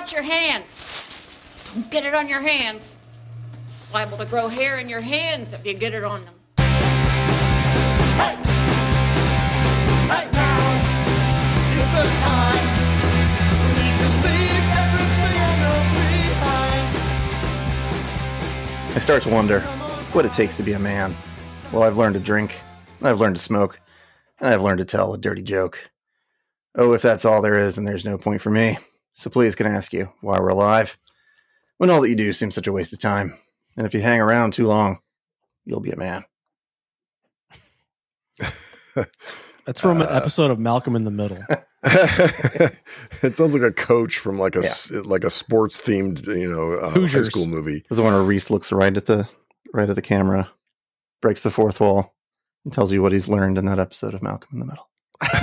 Watch your hands. Don't get it on your hands. It's liable to grow hair in your hands if you get it on them. Hey! Right now is the time for me to leave everything I know behind. I start to wonder what it takes to be a man. Well, I've learned to drink, and I've learned to smoke, and I've learned to tell a dirty joke. Oh, if that's all there is, then there's no point for me. So please, can I ask you why we're alive? When all that you do seems such a waste of time. And if you hang around too long, you'll be a man. That's from an episode of Malcolm in the Middle. It sounds like a coach from like a sports themed, high school movie. This is the one where Reese looks right at the camera, breaks the fourth wall, and tells you what he's learned in that episode of Malcolm in the Middle.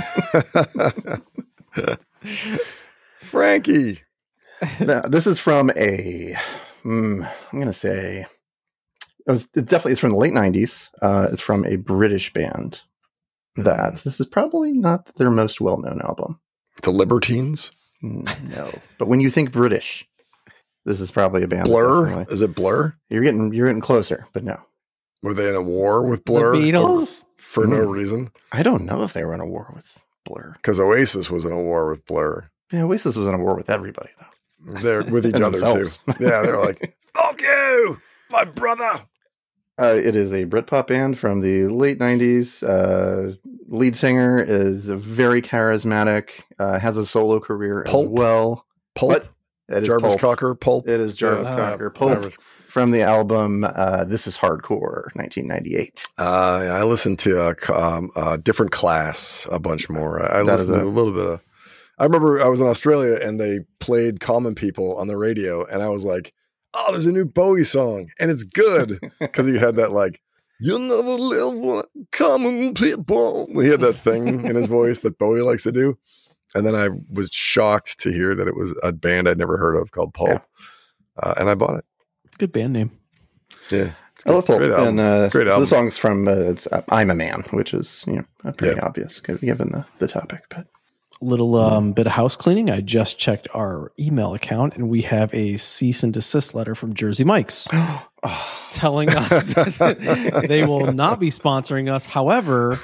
Frankie. Now, this is from I'm going to say it's from the late 90s. It's from a British band. This is probably not their most well-known album. The Libertines? No. But when you think British, this is probably a band. Blur? Is it Blur? You're getting closer, but no. Were they in a war with Blur? The Beatles? For no reason? I don't know if they were in a war with Blur. Because Oasis was in a war with Blur. Yeah, Oasis was in a war with everybody, though. They're with each other, themselves. too. Yeah, they're like, fuck you, my brother. It is a Britpop band from the late 90s. Lead singer is very charismatic, has a solo career as well. Pulp? What? It is Jarvis Pulp. Cocker? Pulp? It is Jarvis Cocker. Pulp from the album This Is Hardcore, 1998. I listened to Different Class a bunch more. I listened to a little bit of... I remember I was in Australia and they played Common People on the radio and I was like, oh, there's a new Bowie song and it's good. Because he had that like, you'll never live like common people. He had that thing in his voice that Bowie likes to do. And then I was shocked to hear that it was a band I'd never heard of called Pulp. Yeah. And I bought it. Good band name. Yeah. I love Pulp. Great album. And Great so album. the song's from I'm a Man, which is pretty obvious given the topic. But little bit of house cleaning. I just checked our email account and we have a cease and desist letter from Jersey Mike's telling us that they will not be sponsoring us. However,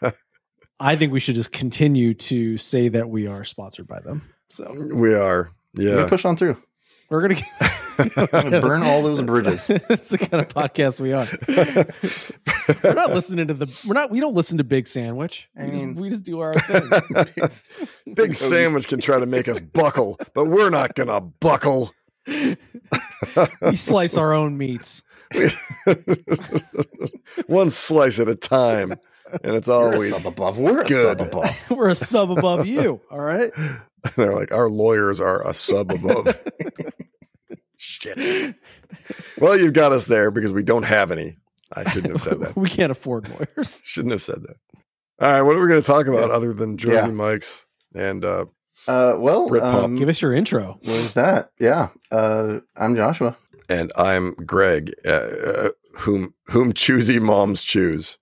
I think we should just continue to say that we are sponsored by them. So we are. Yeah. We push on through. We're going to burn all those bridges. That's the kind of podcast we are. We're not listening to we don't listen to Big Sandwich. We just do our thing. Big Sandwich can try to make us buckle, but we're not going to buckle. We slice our own meats. One slice at a time. And it's always sub above. We're good. A sub above. We're a sub above you. All right. They're like, our lawyers are a sub above. Shit. Well, you've got us there because we don't have any. I shouldn't have said that. We can't afford lawyers. Shouldn't have said that. All right. What are we going to talk about other than Jersey Mike's and Britpop? Give us your intro. What is that? Yeah. I'm Joshua. And I'm Greg, whom choosy moms choose.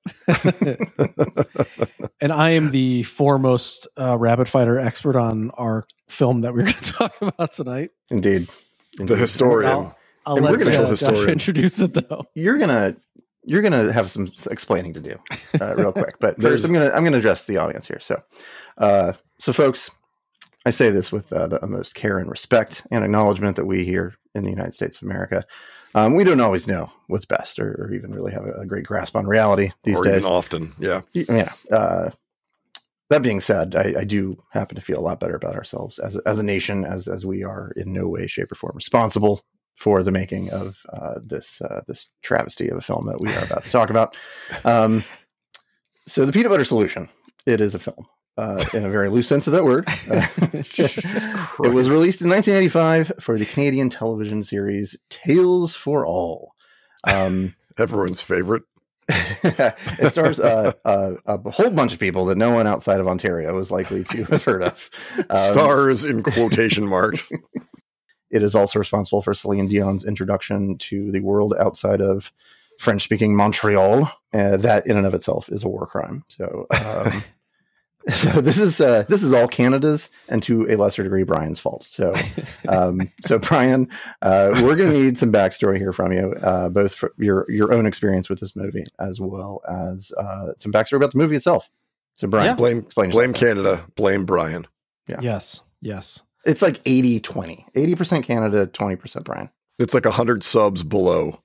And I am the foremost rapid fighter expert on our film that we're going to talk about tonight. Indeed. The historian. I'll let Josh introduce it though. You're gonna have some explaining to do real quick, but first I'm gonna address the audience here. So folks, I say this with the utmost care and respect and acknowledgement that we here in the United States of America, we don't always know what's best or even really have a great grasp on reality these days. Even often, yeah. Yeah. That being said, I do happen to feel a lot better about ourselves as a nation, as we are in no way, shape, or form responsible for the making of this travesty of a film that we are about to talk about. So, The Peanut Butter Solution, it is a film. In a very loose sense of that word. It was released in 1985 for the Canadian television series Tales for All. Everyone's favorite. It stars a whole bunch of people that no one outside of Ontario is likely to have heard of. Stars in quotation marks. It is also responsible for Celine Dion's introduction to the world outside of French-speaking Montreal. That in and of itself is a war crime. So So this is all Canada's and to a lesser degree Brian's fault. So so Brian, we're going to need some backstory here from you, both for your own experience with this movie as well as some backstory about the movie itself. So Brian, blame Canada, blame Brian. Yeah. Yes. It's like 80-20. 80% Canada, 20% Brian. It's like 100 subs below.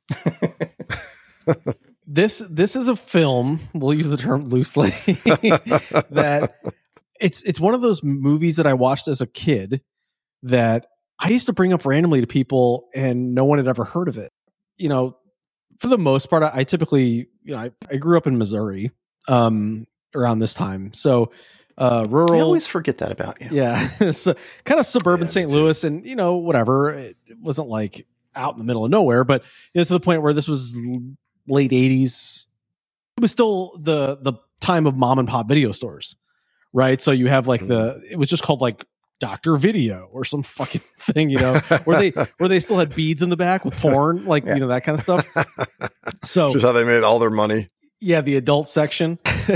This is a film, we'll use the term loosely, that it's one of those movies that I watched as a kid that I used to bring up randomly to people and no one had ever heard of it. You know, for the most part, I typically, I grew up in Missouri around this time. So rural. I always forget that about you. Yeah. So kind of suburban St. Louis and, whatever. It wasn't like out in the middle of nowhere, but to the point where this was late 80s. It was still the time of mom and pop video stores, right? So you have like it was just called like Dr. Video or some fucking thing, where they still had beads in the back with porn, like that kind of stuff. So just how they made all their money. Yeah, the adult section.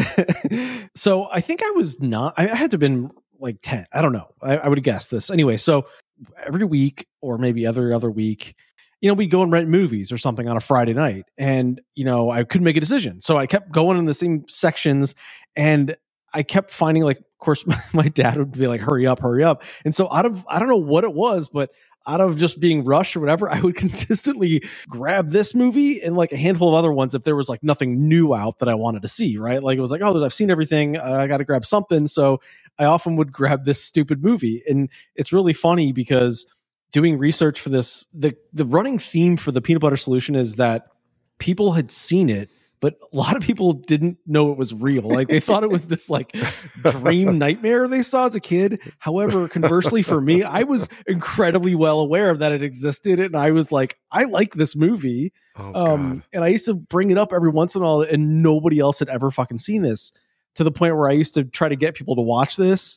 So I think I had to have been like 10. I don't know. I would have guessed this. Anyway, so every week or maybe every other week, we'd go and rent movies or something on a Friday night. And, I couldn't make a decision. So I kept going in the same sections and I kept finding, like, of course, my dad would be like, hurry up. And so I don't know what it was, but out of just being rushed or whatever, I would consistently grab this movie and like a handful of other ones if there was like nothing new out that I wanted to see, right? Like it was like, oh, I've seen everything. I got to grab something. So I often would grab this stupid movie. And it's really funny because doing research for this, the running theme for the Peanut Butter Solution is that people had seen it, but a lot of people didn't know it was real. Like they thought it was this like dream nightmare they saw as a kid. However, conversely for me, I was incredibly well aware of that it existed. And I was like, I like this movie. And I used to bring it up every once in a while and nobody else had ever fucking seen this, to the point where I used to try to get people to watch this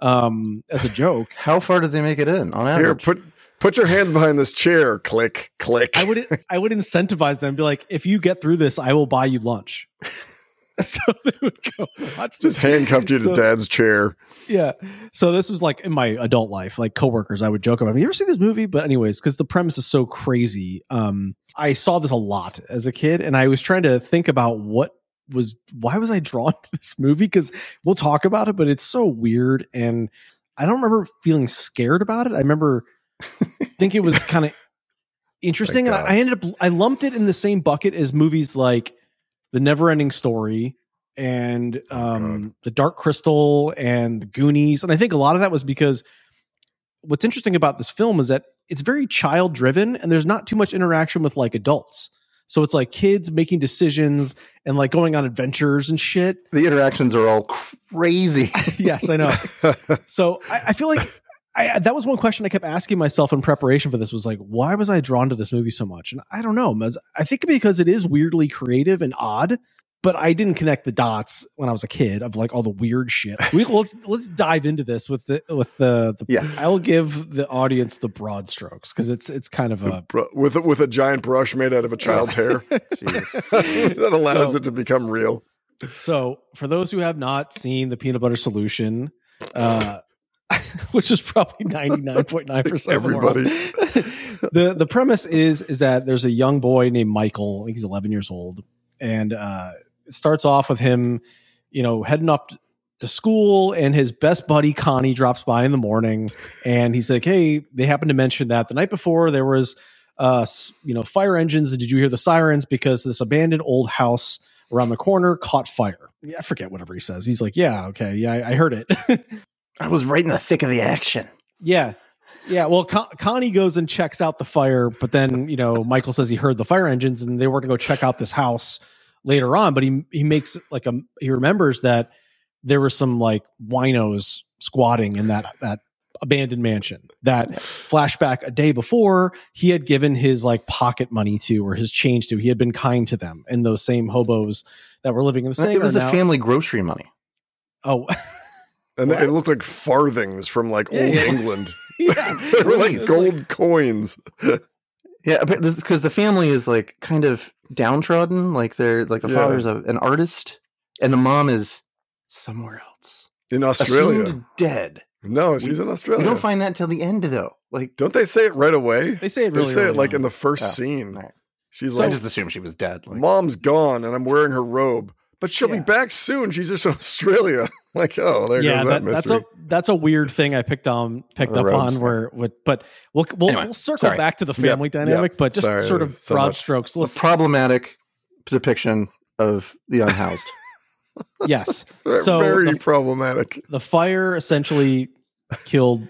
as a joke. How far did they make it in on average? Here, put your hands behind this chair. Click. I would incentivize them, be like, if you get through this, I will buy you lunch. So they would go watch this. Just handcuffed you to dad's chair. Yeah. So this was like in my adult life, like coworkers, I would joke about, have you ever seen this movie? But anyways, because the premise is so crazy. I saw this a lot as a kid and I was trying to think about why was I drawn to this movie? Because we'll talk about it, but it's so weird. And I don't remember feeling scared about it. I remember think it was kind of interesting. And I lumped it in the same bucket as movies like The Neverending Story and The Dark Crystal and The Goonies. And I think a lot of that was because what's interesting about this film is that it's very child driven and there's not too much interaction with like adults. So it's like kids making decisions and like going on adventures and shit. The interactions are all crazy. Yes, I know. So I feel like that was one question I kept asking myself in preparation for this, was like, why was I drawn to this movie so much? And I don't know. I think because it is weirdly creative and odd, but I didn't connect the dots when I was a kid of like all the weird shit. Let's dive into this with the yeah. I'll give the audience the broad strokes because it's kind of a with a giant brush made out of a child's hair that allows it to become real. So for those who have not seen the Peanut Butter Solution, which is probably 99.9% everybody. The premise is that there's a young boy named Michael. I think he's 11 years old, and it starts off with him, heading off to school, and his best buddy Connie drops by in the morning, and he's like, "Hey, they happen to mention that the night before there was, fire engines. Did you hear the sirens? Because this abandoned old house around the corner caught fire." I forget whatever he says. He's like, "Yeah, okay, yeah, I heard it." I was right in the thick of the action. Yeah. Well, Connie goes and checks out the fire, but then, Michael says he heard the fire engines and they were going to go check out this house later on. But he makes like he remembers that there were some like winos squatting in that abandoned mansion. That flashback a day before, he had given his like pocket money to, or his change to. He had been kind to them, and those same hobos that were living in the same. It was the family grocery money. Oh. And it looked like farthings from like old England. Yeah, they were like gold coins. Yeah, but this because the family is like kind of downtrodden. Like they're like the father's an artist, and the mom is somewhere else. In Australia. Assumed dead. No, she's in Australia. We don't find that till the end, though. Like, don't they say it right away? They say it really They say it early like on. in the first scene. all right. She's So I like, just assumed she was dead. Like, Mom's gone and I'm wearing her robe, but she'll be back soon. She's just in Australia. Like, oh, there goes that mystery. that's a weird thing I picked up robes, on but we'll Anyway, circle sorry. back to the family dynamic, but just Sorry, sort of so broad much. strokes. a Let's, problematic depiction of the unhoused. yes. Very, So very problematic. the fire essentially killed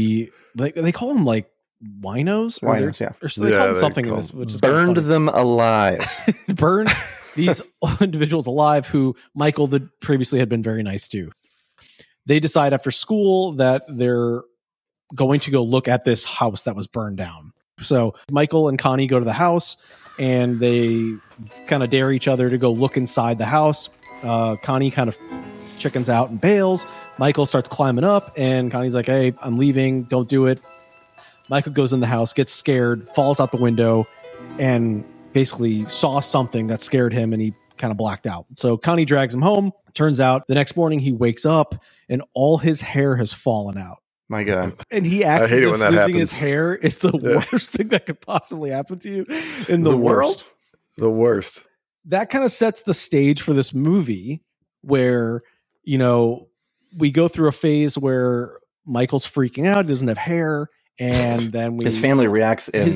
they call them like winos, or Winos, yeah. or so they Yeah, call them they something in call this, which is kinda Burned funny. them alive. Burned these individuals alive who Michael previously had been very nice to. They decide after school that they're going to go look at this house that was burned down. So Michael and Connie go to the house and they kind of dare each other to go look inside the house. Connie kind of chickens out and bails. Michael starts climbing up and Connie's like, hey, I'm leaving. Don't do it. Michael goes in the house, gets scared, falls out the window, and basically saw something that scared him, and he kind of blacked out. So Connie drags him home. Turns out the next morning he wakes up and all his hair has fallen out. My God. And he acts hate as it if when that losing happens. his hair is the Yeah. worst thing that could possibly happen to you in the world. worst. The worst. That kind of sets the stage for this movie where, you know, we go through a phase where Michael's freaking out, he doesn't have hair, and then His family reacts in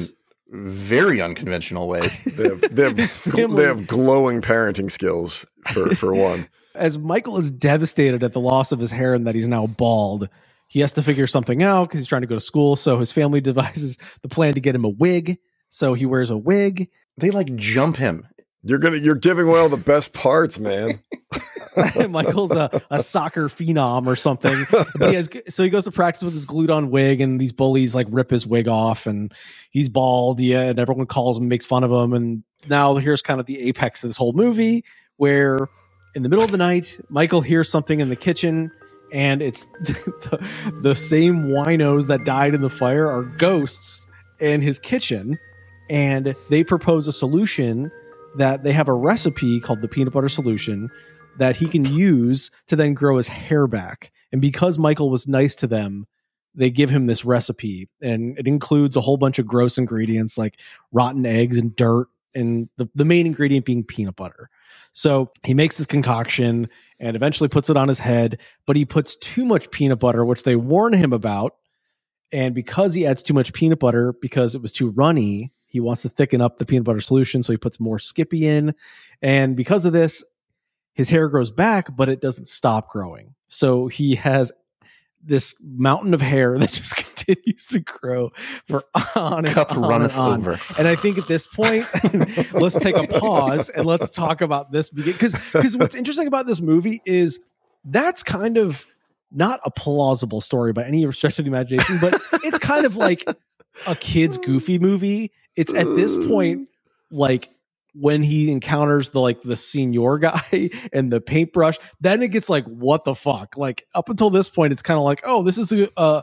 very unconventional ways. His family- They have glowing parenting skills for one. as Michael is devastated at the loss of his hair and that he's now bald, he has to figure something out because he's trying to go to school. So his family devises the plan to get him a wig. So he wears a wig. They like jump him. You're giving away all the best parts, man. Michael's a soccer phenom or something. But so he goes to practice with his glued on wig, and these bullies like rip his wig off, and he's bald. Yeah, and everyone calls him, makes fun of him. And now here's kind of the apex of this whole movie, where in the middle of the night, Michael hears something in the kitchen, and it's the same winos that died in the fire are ghosts in his kitchen, and they propose a solution that they have a recipe called the peanut butter solution that he can use to then grow his hair back. And because Michael was nice to them, they give him this recipe, and it includes a whole bunch of gross ingredients like rotten eggs and dirt, and the main ingredient being peanut butter. So he makes this concoction and eventually puts it on his head, but he puts too much peanut butter, which they warn him about. And because he adds too much peanut butter, because it was too runny, he wants to thicken up the peanut butter solution. So he puts more Skippy in. And because of this, his hair grows back, but it doesn't stop growing. So he has this mountain of hair that just continues to grow for on and Cup on runneth and on. over. And I think at this point, let's take a pause and let's talk about this. Because what's interesting about this movie is that's kind of not a plausible story by any stretch of the imagination, but it's kind of like a kid's goofy movie. It's at this point, like when he encounters the senior guy and the paintbrush, then it gets like, what the fuck? Like up until this point, it's kind of like, oh, this is a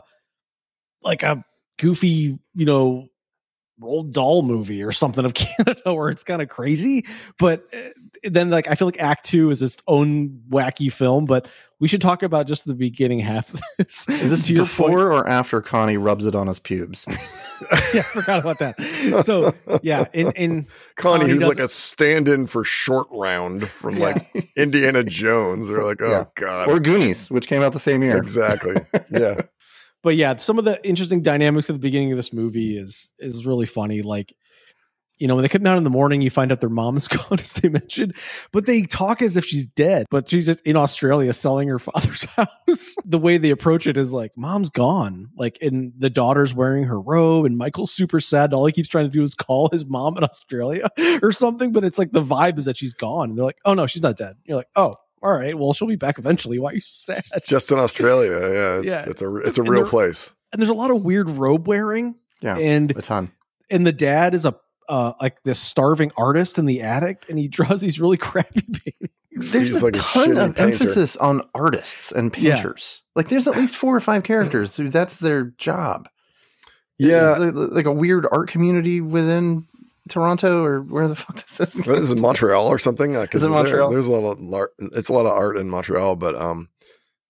goofy, Roald Dahl movie or something of Canada where it's kind of crazy. But then I feel like Act 2 is its own wacky film, but we should talk about just the beginning half of this. Is this To your before point- or after Connie rubs it on his pubes? Yeah, I forgot about that. So yeah, in Connie, who's does- like a stand-in for Short Round from like Indiana Jones. They're like, oh Yeah. God. Or Goonies, which came out the same year. Exactly. Yeah. But yeah, some of the interesting dynamics at the beginning of this movie is really funny. Like, when they come out in the morning, you find out their mom is gone, as they mentioned, but they talk as if she's dead, but she's just in Australia selling her father's house. The way they approach it is like, mom's gone. Like, and the daughter's wearing her robe, and Michael's super sad. All he keeps trying to do is call his mom in Australia or something, but it's like the vibe is that she's gone. And they're like, oh no, she's not dead. You're like, oh, all right, well, she'll be back eventually. Why are you so sad? Just in Australia. Yeah. It's a And real there- place. And there's a lot of weird robe wearing. Yeah, And a ton. the dad is like this starving artist in the attic, and he draws these really crappy paintings. There's He's a like a ton shitty of painter. emphasis on artists and painters. Like, there's at least 4 or 5 characters who that's their job. Yeah. Is there, like a weird art community within Toronto, or where the fuck this is. This is Montreal or something. Is it Montreal? There's a lot of art. It's a lot of art in Montreal, but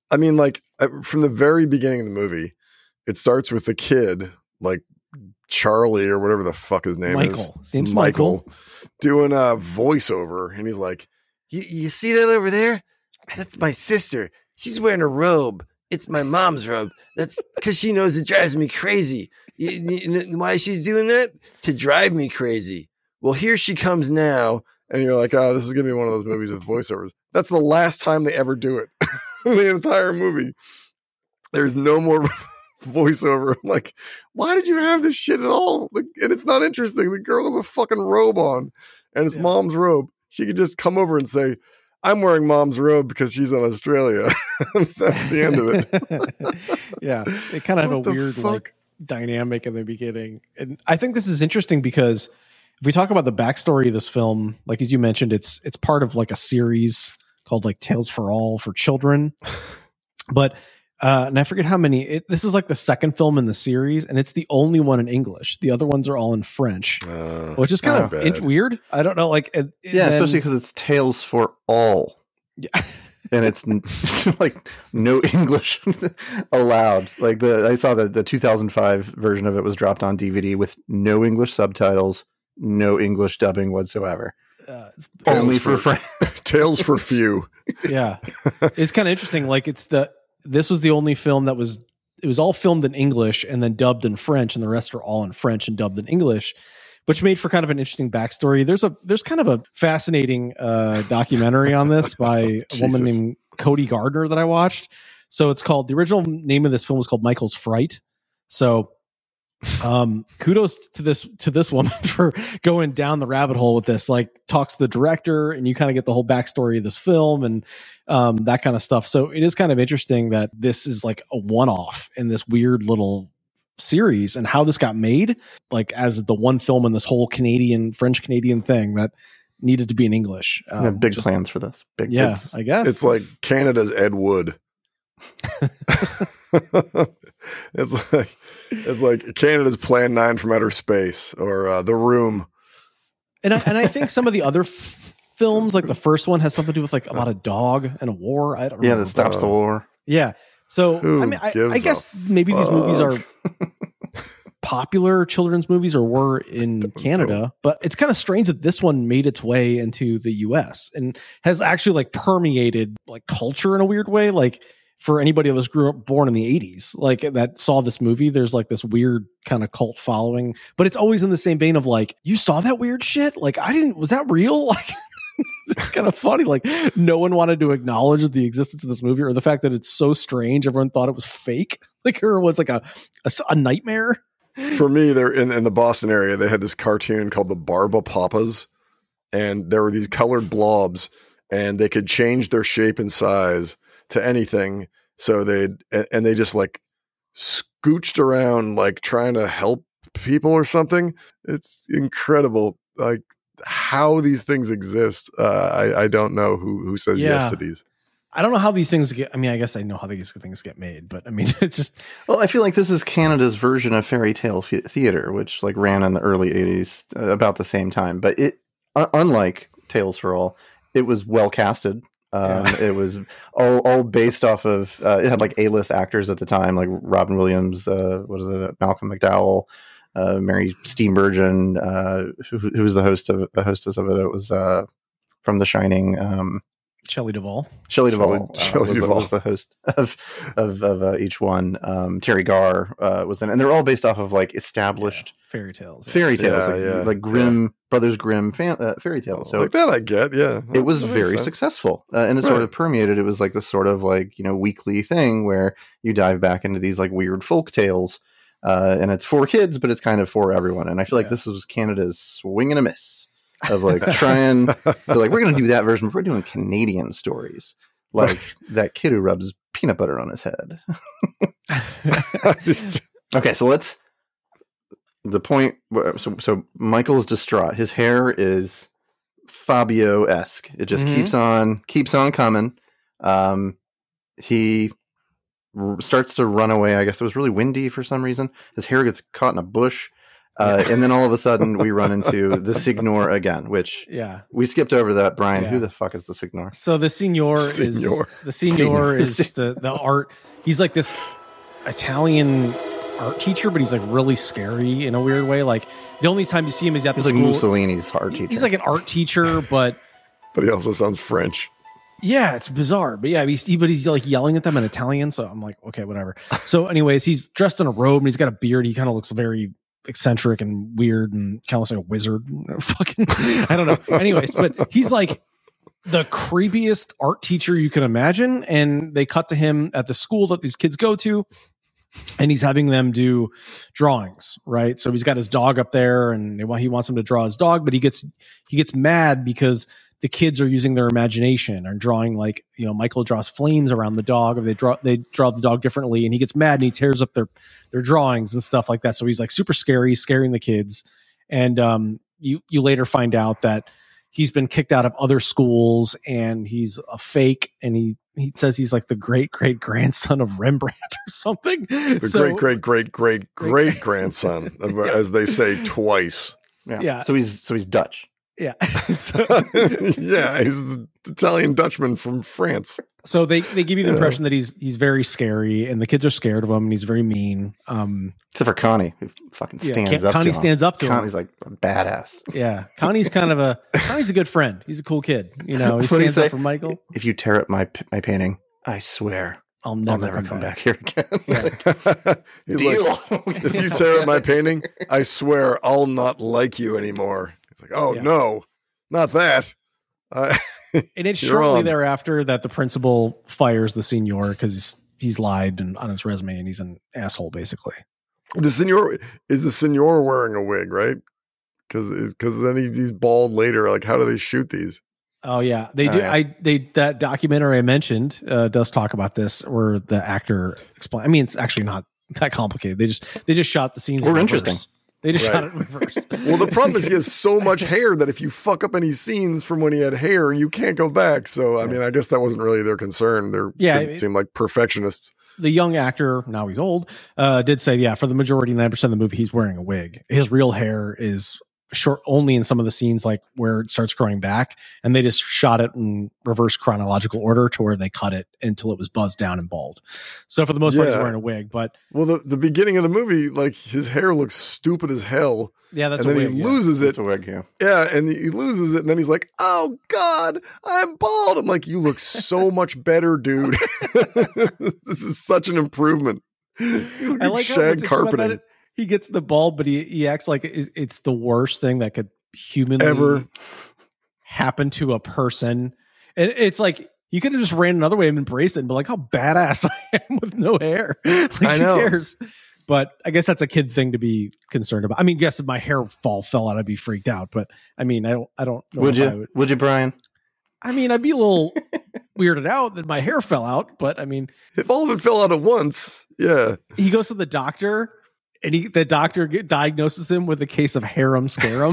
I mean, like from the very beginning of the movie, it starts with the kid, like Charlie or whatever the fuck his name is. His name's Michael. Doing a voiceover. And he's like, you see that over there? That's my sister. She's wearing a robe. It's my mom's robe. That's because she knows it drives me crazy. Why she's doing that? To drive me crazy. Well, here she comes now. And you're like, oh, this is going to be one of those movies with voiceovers. That's the last time they ever do it. The entire movie. There's no more voiceover. I'm like, why did you have this shit at all? Like, and it's not interesting. The girl has a fucking robe on. And it's mom's robe. She could just come over and say, I'm wearing mom's robe because she's in Australia. That's the end of it. Yeah. They kind of have a weird like dynamic in the beginning. And I think this is interesting because if we talk about the backstory of this film, like as you mentioned, it's part of like a series called like Tales for All for children. But and I forget how many. This is like the second film in the series, and it's the only one in English. The other ones are all in French, which is kind of weird. I don't know, like especially because it's Tales for All. Yeah. And it's like no English allowed. Like I saw the 2005 version of it was dropped on DVD with no English subtitles, no English dubbing whatsoever. Only for Tales for Few. Yeah, it's kind of interesting. Like this was the only film that it was all filmed in English and then dubbed in French, and the rest are all in French and dubbed in English, which made for kind of an interesting backstory. There's kind of a fascinating documentary on this by a woman named Cody Gardner that I watched. So it's called, the original name of this film was called Michael's Fright. So kudos to this woman for going down the rabbit hole with this, like talks to the director and you kind of get the whole backstory of this film and that kind of stuff. So it is kind of interesting that this is like a one-off in this weird little series and how this got made, like as the one film in this whole French Canadian thing that needed to be in English. Big plans for this. I guess it's like Canada's Ed Wood. It's like Canada's Plan 9 from Outer Space or The Room. And I think some of the other films, like the first one, has something to do with like about a dog and a war. I don't know. Yeah, that stops the war. Yeah. So I mean, I guess maybe these movies are popular children's movies or were in Canada, but it's kind of strange that this one made its way into the US and has actually like permeated like culture in a weird way. Like for anybody that was born in the 80s, like that saw this movie, there's like this weird kind of cult following, but it's always in the same vein of like, you saw that weird shit? Like was that real? Like it's kind of funny. Like no one wanted to acknowledge the existence of this movie or the fact that it's so strange. Everyone thought it was fake. Like or it was like a nightmare. For me, they're in the Boston area. They had this cartoon called the Barbapapas, and there were these colored blobs, and they could change their shape and size to anything. So they just like scooched around, like trying to help people or something. It's incredible, like how these things exist. I don't know who says yes to these. I don't know how these things get. I mean, I guess I know how these things get made, but I mean, it's just. Well, I feel like this is Canada's version of fairy tale theater, which like ran in the early '80s, about the same time. But it, unlike Tales for All, it was well casted. It was all based off of. It had like A-list actors at the time, like Robin Williams, Malcolm McDowell, Mary Steenburgen, who was the hostess of it. It was from The Shining. Shelley Duvall. Shelley Duvall was the host of each one. Terry Garr was in, and they're all based off of like established fairy tales, like Grimm Brothers Grimm fairy tales. So like that, I get, it was very successful, and it sort of permeated. It was like this sort of like weekly thing where you dive back into these like weird folk tales, and it's for kids, but it's kind of for everyone. And I feel like this was Canada's swing and a miss. Of like trying to like, we're going to do that version, but we're doing Canadian stories like that kid who rubs peanut butter on his head. Okay, so so Michael's distraught. His hair is Fabio-esque. It just keeps on coming. He starts to run away. I guess it was really windy for some reason. His hair gets caught in a bush. And then all of a sudden we run into the Signor again, which we skipped over that. Brian, who the fuck is the Signor? So the Signor is the art. He's like this Italian art teacher, but he's like really scary in a weird way. Like the only time you see him is at the school. He's like Mussolini's art teacher. He's like an art teacher, but he also sounds French. Yeah, it's bizarre. But yeah, he's like yelling at them in Italian. So I'm like, okay, whatever. So anyways, he's dressed in a robe and he's got a beard. He kind of looks very eccentric and weird and kind of looks like a wizard. Fucking, I don't know. Anyways, but he's like the creepiest art teacher you can imagine. And they cut to him at the school that these kids go to. And he's having them do drawings, right? So he's got his dog up there and he wants them to draw his dog, but he gets mad because the kids are using their imagination and drawing, like, you know, Michael draws flames around the dog, or they draw the dog differently, and he gets mad and he tears up their drawings and stuff like that. So he's like super scary, scaring the kids. And you later find out that he's been kicked out of other schools and he's a fake, and he says he's like the great grandson of Rembrandt or something. The great grandson, as they say twice. Yeah. So he's Dutch. Yeah. He's the Italian Dutchman from France. So they give you the impression that he's very scary, and the kids are scared of him, and he's very mean. Except for Connie, who fucking stands up. Connie stands up to him. Connie's like a badass. Yeah, Connie's Connie's a good friend. He's a cool kid. You know, he stands up for Michael. If you tear up my painting, I swear I'll never come back here again. He's deal. Like, if you tear up my painting, I swear I'll not like you anymore. Like, no, not that. And it's shortly thereafter that the principal fires the Signor because he's lied on his resume and he's an asshole, basically. The Signor wearing a wig, right? Because then he's bald later. Like, how do they shoot these? Oh yeah, they do. Yeah. That documentary I mentioned does talk about this, where the actor explain. I mean, it's actually not that complicated. They just shot the scenes. More interesting. They just shot it in reverse. Well, the problem is he has so much hair that if you fuck up any scenes from when he had hair, you can't go back. So, I mean, I guess that wasn't really their concern. They seem like perfectionists. The young actor, now he's old, did say, for the majority, 9% of the movie, he's wearing a wig. His real hair is short only in some of the scenes, like where it starts growing back, and they just shot it in reverse chronological order to where they cut it until it was buzzed down and bald. So for the most part, he's wearing a wig. But the beginning of the movie, like, his hair looks stupid as hell. Yeah, that's and a then wig. He loses it. That's a wig, yeah. Yeah, and he loses it, and then he's like, "Oh God, I'm bald." I'm like, "You look so much better, dude. This is such an improvement." I like shag carpeting. He gets the bald, but he acts like it's the worst thing that could humanly ever happen to a person. And it's like, you could have just ran another way and embraced it and be like, how badass I am with no hair. Like, I know. Who cares? But I guess that's a kid thing to be concerned about. I mean, guess if my hair fell out, I'd be freaked out. But I mean, I don't know. Would you, Brian? I mean, I'd be a little weirded out that my hair fell out. But I mean, if all of it fell out at once, yeah. He goes to the doctor. And the doctor diagnoses him with a case of harem scarum.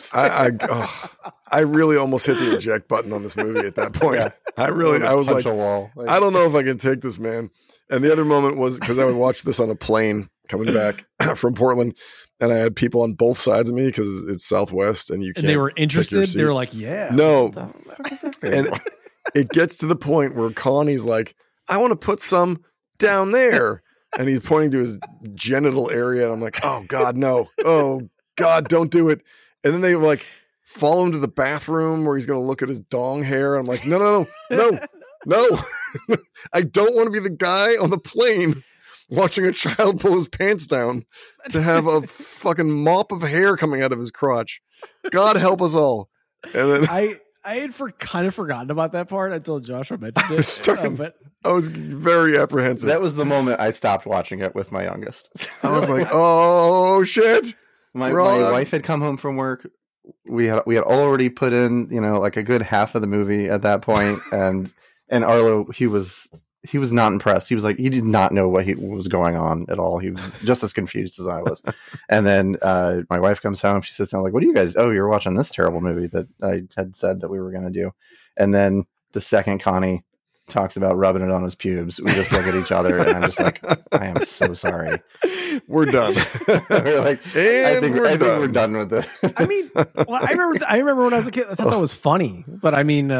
I really almost hit the eject button on this movie at that point. Yeah. I was like, I don't know if I can take this, man. And the other moment was because I would watch this on a plane coming back from Portland, and I had people on both sides of me because it's Southwest, and you can't. And they were interested. They were like, "Yeah, no." And it gets to the point where Connie's like, "I want to put some down there." And he's pointing to his genital area. And I'm like, oh God, no. Oh God, don't do it. And then they like follow him to the bathroom where he's going to look at his dong hair. I'm like, no. I don't want to be the guy on the plane watching a child pull his pants down to have a fucking mop of hair coming out of his crotch. God help us all. And then I had kind of forgotten about that part until Joshua mentioned it. I was very apprehensive. That was the moment I stopped watching it with my youngest. I was like, "Oh shit!" My wife had come home from work. We had already put in, like a good half of the movie at that point, and Arlo, he was not impressed. He was like, he did not know what was going on at all. He was just as confused as I was. And then my wife comes home. She sits down like, "What are you guys? Oh, you're watching this terrible movie that I had said that we were going to do." And then the second Connie talks about rubbing it on his pubes, we just look at each other and I'm just like, I am so sorry. We're done. We're like, I think we're done with this. I mean, well, I remember when I was a kid, I thought that was funny, but I mean,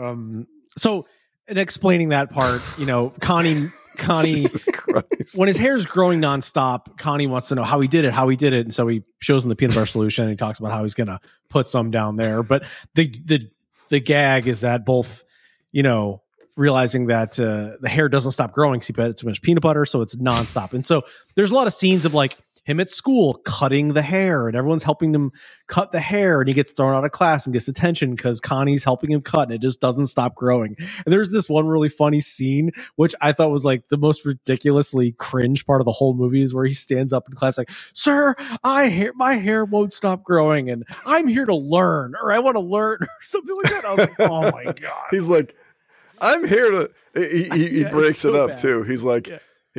so in explaining that part, Connie, Jesus Christ. when his hair is growing nonstop, Connie wants to know how he did it. And so he shows him the peanut butter solution and he talks about how he's going to put some down there. But the gag is that both, realizing that the hair doesn't stop growing because he put too much peanut butter, so it's nonstop. And so there's a lot of scenes of like him at school cutting the hair and everyone's helping him cut the hair and he gets thrown out of class and gets attention because Connie's helping him cut and it just doesn't stop growing. And there's this one really funny scene, which I thought was like the most ridiculously cringe part of the whole movie, is where he stands up in class like, "Sir, my hair won't stop growing and I'm here to learn," or "I want to learn," or something like that. I was like, oh my God. He's like, I'm here to, he breaks so it up bad. too. He's like,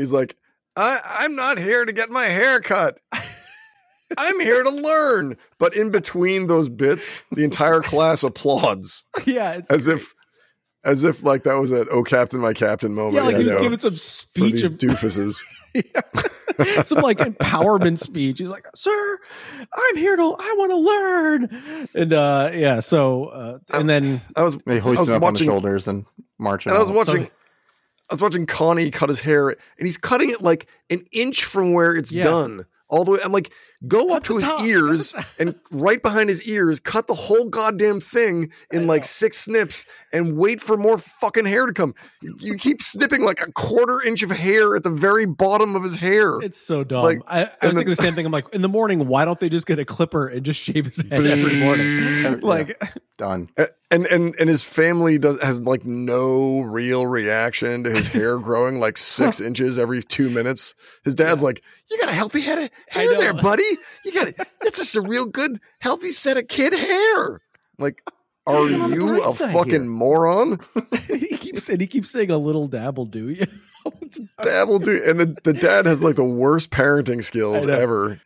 I'm not here to get my hair cut. I'm here to learn. But in between those bits, the entire class applauds. Yeah. It's As if like that was an "Oh Captain, my Captain" moment. yeah, like he was know, giving some for speech these of doofuses. some like empowerment speech. He's like, "Sir, I want to learn." And and then I was They hoist him up on the watching, shoulders and march him and I was out. watching Connie cut his hair, and he's cutting it like an inch from where it's done, all the way. I'm like, go up to his ears and right behind his ears, cut the whole goddamn thing in like 6 snips, and wait for more fucking hair to come. You keep snipping like a 1/4 inch of hair at the very bottom of his hair. it's so dumb. Like, I was thinking the same thing. I'm like, in the morning, why don't they just get a clipper and just shave his head every morning? Like, Done. And his family has like no real reaction to his hair growing like 6 inches every 2 minutes. His dad's like, "You got a healthy head of hair there, buddy. You got it. That's just a real good, healthy set of kid hair." Like, are you a fucking moron? he keeps saying a little dabble do. Dabble do. And the dad has like the worst parenting skills ever.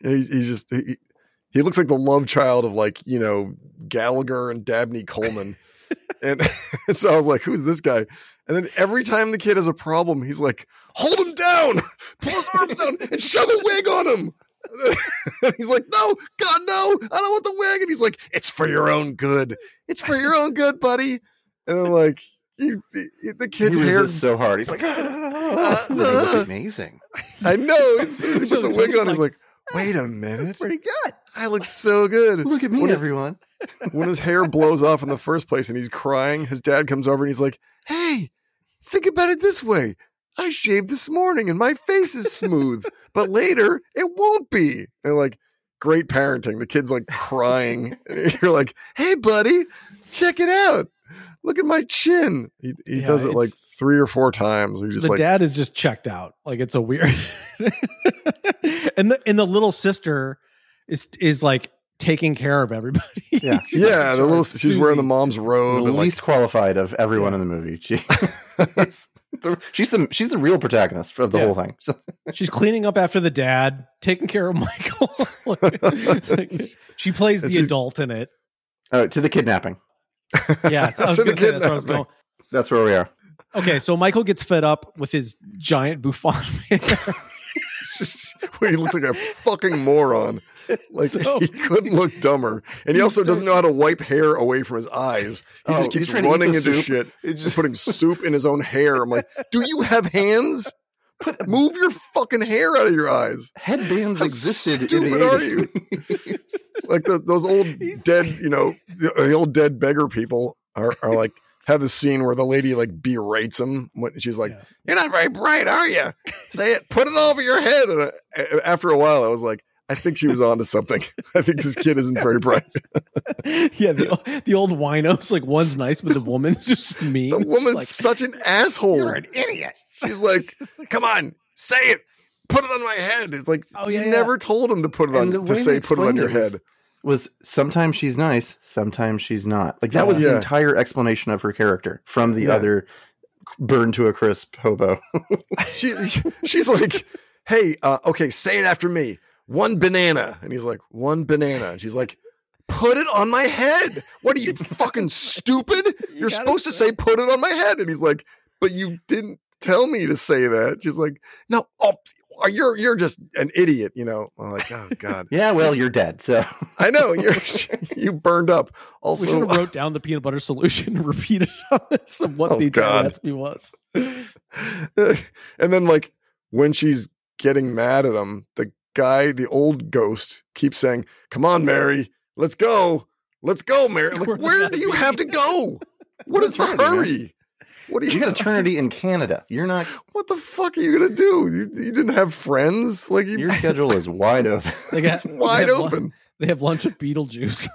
He looks like the love child of like, Gallagher and Dabney Coleman. And so I was like, who's this guy? And then every time the kid has a problem, he's like, "Hold him down, pull his arms down and shove a wig on him." And he's like, "No, God, no, I don't want the wig." And he's like, "It's for your own good. It's for your own good, buddy." And I'm like, the kid's hair is so hard. He's like, "They look amazing." I know. As soon as he puts a wig on, he's like, "Wait a minute. That's pretty good. I look so good. Look at me, everyone. When his hair blows off in the first place and he's crying, his dad comes over and he's like, "Hey, think about it this way. I shaved this morning and my face is smooth, but later it won't be." And like, great parenting. The kid's like crying. And you're like, "Hey, buddy, check it out. Look at my chin." He does it like 3 or 4 times. He's just the like, dad is just checked out. Like, it's a weird. and the little sister is like taking care of everybody. Yeah. yeah, she's wearing the mom's robe. The and least qualified of everyone in the movie. She's the real protagonist of the whole thing. So. She's cleaning up after the dad, taking care of Michael. She plays the adult in it. To the kidnapping. Yeah, that's where I was going. That's where we are. Okay, so Michael gets fed up with his giant bouffant hair. He looks like a fucking moron. Like, So- he couldn't look dumber. And he also doesn't know how to wipe hair away from his eyes. He just keeps he's trying to eat running the into soup. shit. Just putting soup in his own hair. I'm like, do you have hands? Move your fucking hair out of your eyes. Headbands How existed in stupid the are 80s. you? Like those old dead, the old dead beggar people are like, have the scene where the lady like berates him when she's like, "You're not very bright, are you? Say it, put it over your head." And after a while, I was like, I think she was onto something. I think this kid isn't very bright. Yeah, the old winos, like one's nice, but the woman's just mean. The woman's Like, such an asshole. "You're an idiot." She's like, "Come on, say it. Put it on my head." It's like, you yeah. never told him to put it And the on, way to they say put it on explained your it head. was sometimes she's nice, sometimes she's not. Like that was Yeah. the entire explanation of her character from the other burned to a crisp hobo. She's like, "Hey, okay, say it after me. 1 banana." And he's like, "1 banana." And she's like, "Put it on my head. What are you fucking stupid? You're supposed to say put it on my head." And he's like, but you didn't tell me to say that. She's like, no, you're just an idiot, you know. I'm like, oh God. Yeah, well, you're dead. So I know you burned up. We Also, should have wrote down the peanut butter solution and repeated on this of what the God. recipe was. and then like when she's getting mad at him, the old ghost keeps saying, "Come on, Mary, let's go, Mary." Like, where do you have to go? What is the Eternity, hurry? What do you got eternity in Canada. You're not. What the fuck are you gonna do? You didn't have friends? Like Your schedule is wide open. it's wide open. They have lunch at Beetlejuice.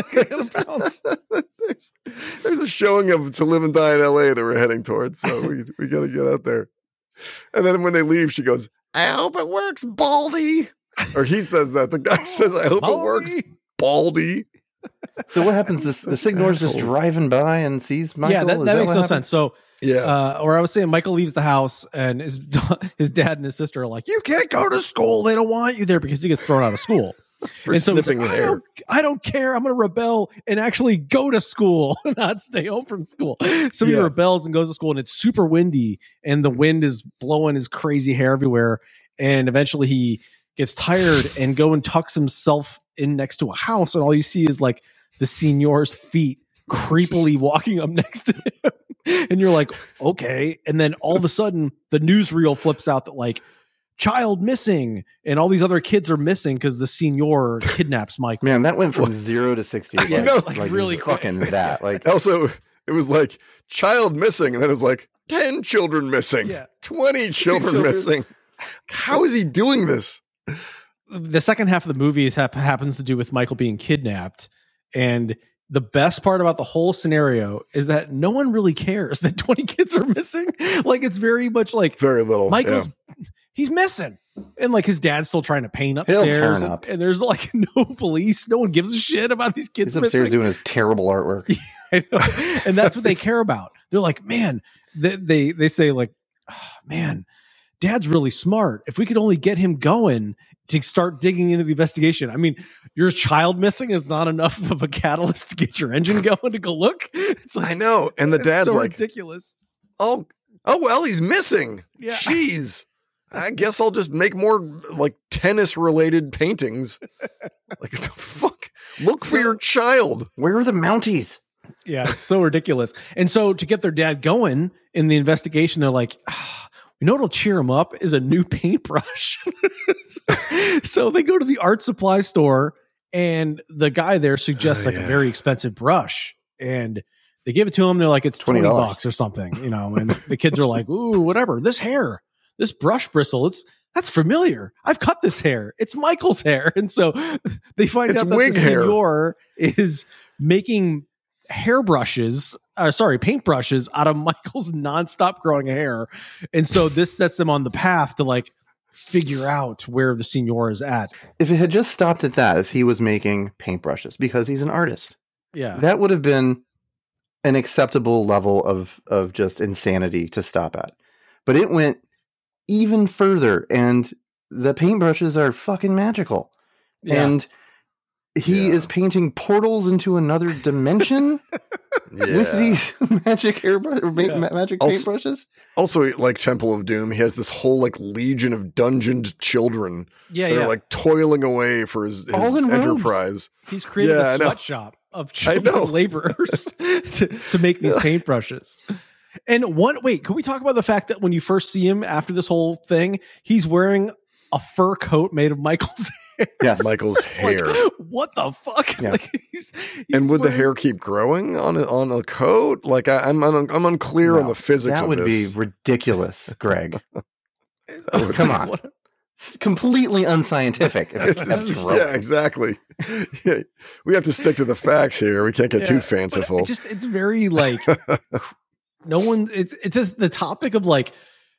There's a showing of To Live and Die in LA that we're heading towards, so we gotta get out there. And then when they leave, she goes, "I hope it works, Baldy." Or he says that. The guy says, "I hope it works, Baldy." So what happens? The Signor's just driving by and sees Michael. Yeah, that makes no sense. So Yeah. or I was saying Michael leaves the house and his dad and his sister are like, "You can't go to school. They don't want you there," because he gets thrown out of school. For And so he's sniffing like, hair. I don't care. I'm going to rebel and actually go to school, not stay home from school. So he Yeah. rebels and goes to school, and it's super windy, and the wind is blowing his crazy hair everywhere. And eventually he gets tired and go and tucks himself in next to a house, and all you see is like the Signor's feet creepily walking up next to him. And you're like, okay. And then all of a sudden the newsreel flips out that like child missing and all these other kids are missing because the Signor kidnaps Michael. Man, that went from 0 to 60. I know. like really fucking that. Like, Also, it was like child missing, and then it was like 10 children missing, Yeah. 20 children missing. How is he doing this? The second half of the movie happens to do with Michael being kidnapped. And the best part about the whole scenario is that no one really cares that 20 kids are missing. Like, it's very much like Very little. Michael's, he's missing. And like his dad's still trying to paint He'll upstairs. turn up. And there's like no police. No one gives a shit about these kids he's upstairs missing. doing his terrible artwork. I know. And that's what they care about. They're like, man, they say like, oh, man, Dad's really smart. If we could only get him going to start digging into the investigation. I mean, your child missing is not enough of a catalyst to get your engine going to go look. It's like, I know. And the it's dad's so like, ridiculous. oh, well, he's missing. Yeah. Jeez. I guess I'll just make more like tennis related paintings. Like, what the fuck? Look for your child. Where are the Mounties? Yeah, it's so ridiculous. And so to get their dad going in the investigation, they're like, you know what'll cheer him up is a new paintbrush. So they go to the art supply store and the guy there suggests like a very expensive brush. And they give it to him. They're like, it's $20 or something, you know, and the kids are like, ooh, whatever. This hair, this brush bristle, that's familiar. I've cut this hair. It's Michael's hair. And so they find It's out that wig the hair. Signor is making paintbrushes out of Michael's nonstop growing hair. And so this sets them on the path to like figure out where the Signor is at. If it had just stopped at that, as he was making paintbrushes, because he's an artist, Yeah. that would have been an acceptable level of just insanity to stop at. But it went even further, and the paintbrushes are fucking magical. Yeah. And he is painting portals into another dimension with these magic magic Also- paintbrushes. Also, like Temple of Doom, he has this whole like legion of dungeoned children Yeah, that yeah. are like toiling away for his All in robes. enterprise. He's created Yeah, I a know. sweatshop of I know. children laborers to make these paintbrushes. And wait, can we talk about the fact that when you first see him after this whole thing, he's wearing a fur coat made of Michael's hair? Yeah, Michael's hair. Like, what the fuck? Yeah. Like, he's And would the wearing- hair keep growing on a coat? Like I'm unclear on the physics that of would this. be ridiculous, Greg. Come on. What- It's completely unscientific. It's just- yeah, exactly. Yeah, we have to stick to the facts here. We can't get too Yeah, fanciful. but it's very like no one. It's just the topic of like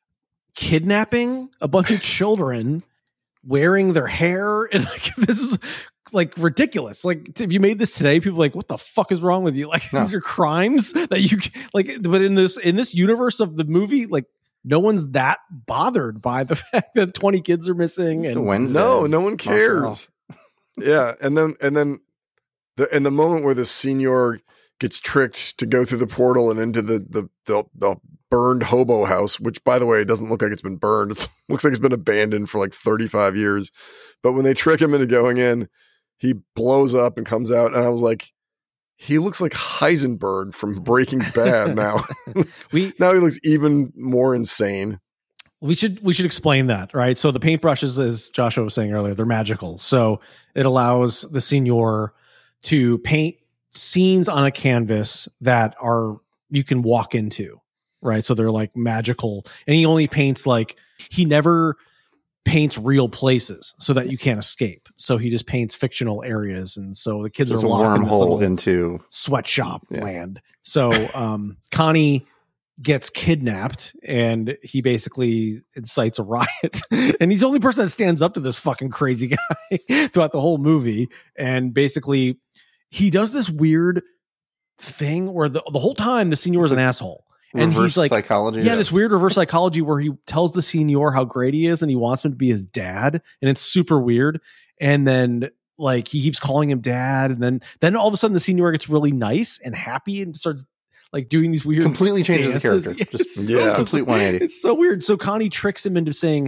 kidnapping a bunch of children, wearing their hair, and like this is like ridiculous. Like if you made this today, people are like, what the fuck is wrong with you? Like No. these are crimes that you like. But in this universe of the movie, like no one's that bothered by the fact that 20 kids are missing. It's a And Wednesday. No one After all. cares. Yeah, and then the moment where the Signor gets tricked to go through the portal and into the burned hobo house, which, by the way, doesn't look like it's been burned. It looks like it's been abandoned for like 35 years. But when they trick him into going in, he blows up and comes out. And I was like, he looks like Heisenberg from Breaking Bad now. Now he looks even more insane. We should explain that, right? So the paintbrushes, as Joshua was saying earlier, they're magical. So it allows the Signor to paint scenes on a canvas that you can walk into, right? So they're like magical, and he only paints he never paints real places so that you can't escape. So he just paints fictional areas, and so the kids are locked in this little into sweatshop land. So Connie gets kidnapped, and he basically incites a riot, and he's the only person that stands up to this fucking crazy guy throughout the whole movie. And basically he does this weird thing where the whole time the Signor is an asshole, and he's like psychology. This weird reverse psychology where he tells the Signor how great he is and he wants him to be his dad, and it's super weird. And then he keeps calling him dad, and then all of a sudden the Signor gets really nice and happy and starts doing these weird, completely changes dances. the character. Just complete 180. It's so weird. So Connie tricks him into saying,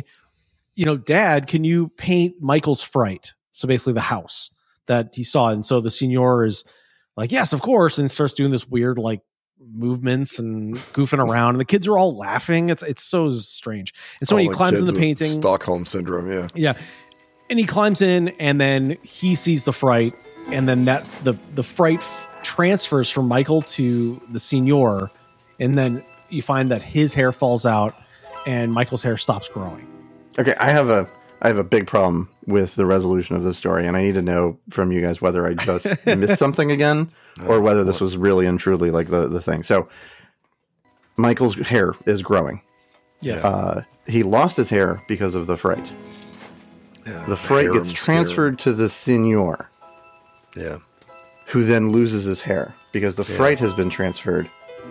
Dad, can you paint Michael's fright? So basically the house that he saw. And so the Signor is like, yes, of course. And starts doing this weird, movements and goofing around. And the kids are all laughing. It's so strange. And so when he climbs in the painting, Stockholm syndrome. Yeah. Yeah. And he climbs in, and then he sees the fright. And then the fright transfers from Michael to the Signor. And then you find that his hair falls out and Michael's hair stops growing. Okay. I have a big problem with the resolution of this story, and I need to know from you guys whether I just missed something again, or whether this was really and truly the thing. So Michael's hair is growing. Yes. He lost his hair because of the fright. Yeah, the fright gets transferred to the Signor. Yeah. Who then loses his hair because the fright has been transferred.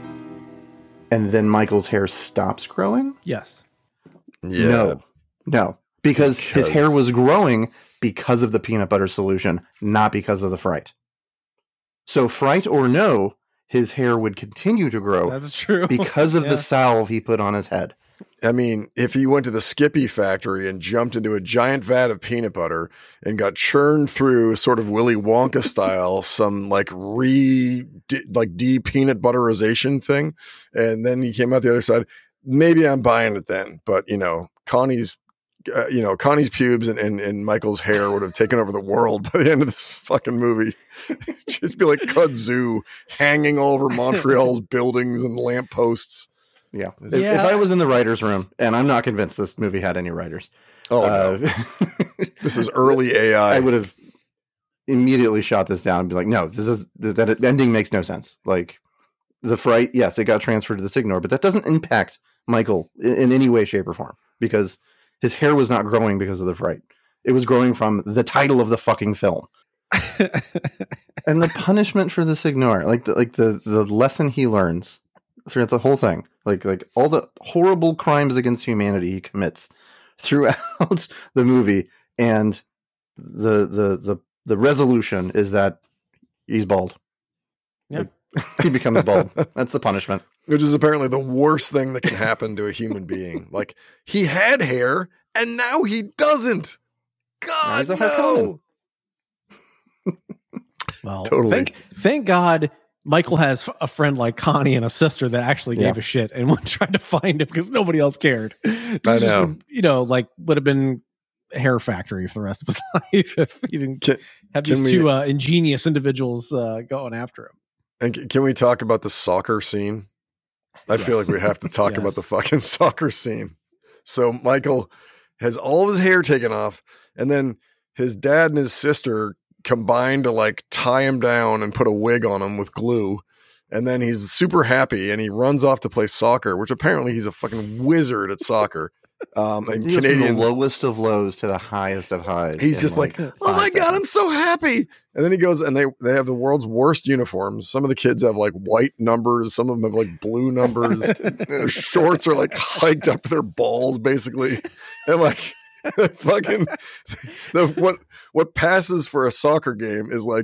And then Michael's hair stops growing? Yes. Yeah. No. Because his hair was growing because of the peanut butter solution, not because of the fright. So fright or no, his hair would continue to grow. That's true. Because of the salve he put on his head. I mean, if he went to the Skippy factory and jumped into a giant vat of peanut butter and got churned through sort of Willy Wonka style, some de-peanut butterization thing, and then he came out the other side, maybe I'm buying it then. But, Connie's pubes and Michael's hair would have taken over the world by the end of this fucking movie. Just be like kudzu hanging all over Montreal's buildings and lampposts. Yeah. If I was in the writer's room, and I'm not convinced this movie had any writers. No. This is early AI. I would have immediately shot this down and be like, no, that ending makes no sense. The fright, yes, it got transferred to the Signor, but that doesn't impact Michael in any way, shape, or form, because his hair was not growing because of the fright. It was growing from the title of the fucking film. And the punishment for the Signor, the lesson he learns throughout the whole thing, like all the horrible crimes against humanity he commits throughout the movie, and the resolution is that he's bald. Yeah. He becomes bald. That's the punishment. Which is apparently the worst thing that can happen to a human being. He had hair and now he doesn't. God, no. Well, totally. Thank God Michael has a friend like Connie and a sister that actually gave a shit and went trying to find him because nobody else cared. I know. Would have been a hair factory for the rest of his life if he didn't have these two ingenious individuals going after him. And can we talk about the soccer scene? I feel like we have to talk about the fucking soccer scene. So Michael has all of his hair taken off, and then his dad and his sister combine to tie him down and put a wig on him with glue. And then he's super happy and he runs off to play soccer, which apparently he's a fucking wizard at soccer. And Canadian, from the lowest of lows to the highest of highs. He's just oh my God, I'm so happy. And then he goes and they have the world's worst uniforms. Some of the kids have white numbers. Some of them have blue numbers. Their shorts are hiked up to their balls basically. And fucking what passes for a soccer game is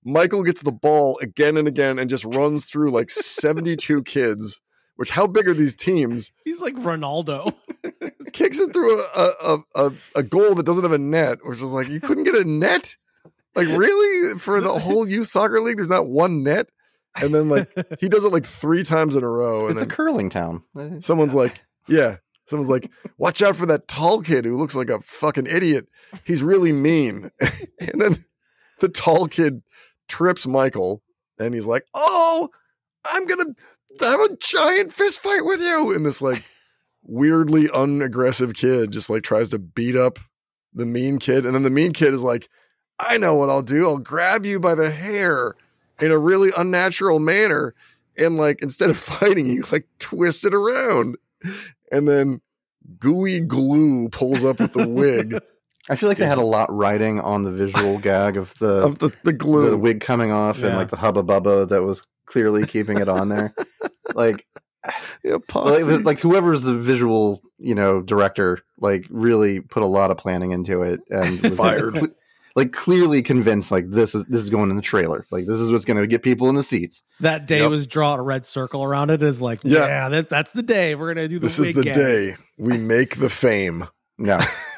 Michael gets the ball again and again and just runs through like 72 kids, which how big are these teams? He's like Ronaldo. Kicks it through a goal that doesn't have a net, which is like, you couldn't get a net? Like, really? For the whole youth soccer league, there's not one net? And then like he does it like 3 times in a row. And It's a curling town. someone's like, watch out for that tall kid who looks like a fucking idiot. He's really mean. And then the tall kid trips Michael and he's like, oh, I'm gonna have a giant fist fight with you. And this like weirdly unaggressive kid just like tries to beat up the mean kid. And then the mean kid is like, I know what I'll do. I'll grab you by the hair in a really unnatural manner. And like, instead of fighting you, like twist it around. And then Gooey Glue pulls up with the wig. I feel like they had a lot riding on the visual gag of the glue, the wig coming off, and like the hubba bubba that was clearly keeping it on there. Like, like whoever's the visual, director, like really put a lot of planning into it and was fired. Like clearly convinced, like this is going in the trailer. Like this is what's going to get people in the seats. That day was draw a red circle around it. Is like, that's the day we're gonna do. This is the day we make the fame. Yeah.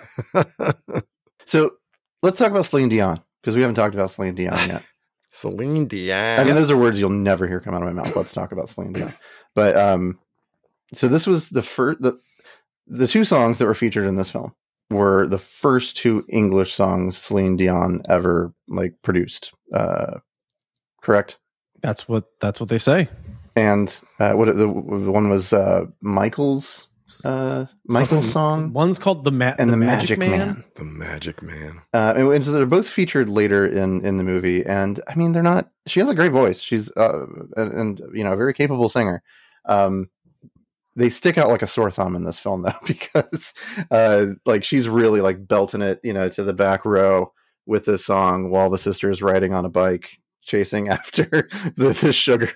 So let's talk about Celine Dion, because we haven't talked about Celine Dion yet. Celine Dion. I mean, those are words you'll never hear come out of my mouth. Let's talk about Celine Dion. But so this was the first. The 2 songs that were featured in this film were the first 2 English songs Celine Dion ever like produced. Correct? That's what they say. And the one was Michael's song. One's called the Magic Man. The Magic Man. And so they're both featured later in the movie. And I mean, she has a great voice. She's a very capable singer. They stick out like a sore thumb in this film though, because like she's really like belting it, to the back row with this song while the sister is riding on a bike chasing after the sugar.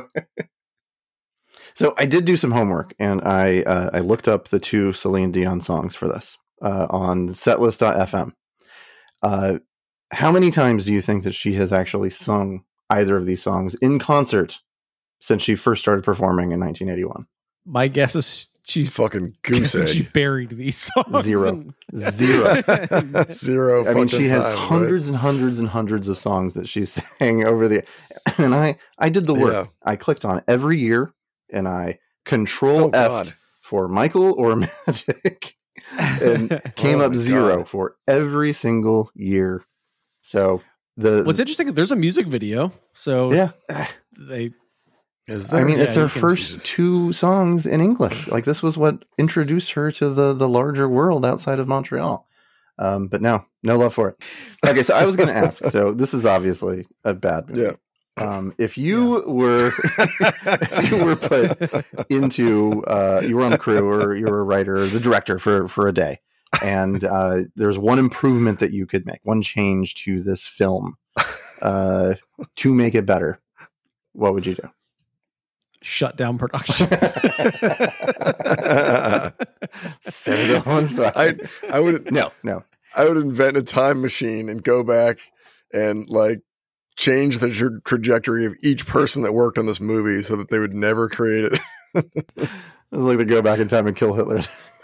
So I did do some homework, and I looked up the 2 Celine Dion songs for this on setlist.fm. How many times do you think that she has actually sung either of these songs in concert since she first started performing in 1981? My guess is she's fucking goose egg. She buried these songs. Zero. Zero. I mean, she has hundreds and hundreds and hundreds of songs that she sang over the. And I did the work. Yeah. I clicked on every year, and I Control F for Michael or Magic, and came up 0 for every single year. So what's interesting, there's a music video. So yeah, it's her first 2 songs in English. Like this was what introduced her to the larger world outside of Montreal. But no love for it. Okay, so I was going to ask. So this is obviously a bad movie. Yeah. If you were put into you were on the crew, or you were a writer or the director for a day, and there's one improvement that you could make, one change to this film to make it better, what would you do? Shut down production. Set it on fire. I would no. I would invent a time machine and go back and like change the trajectory of each person that worked on this movie so that they would never create it. It's like they go back in time and kill Hitler.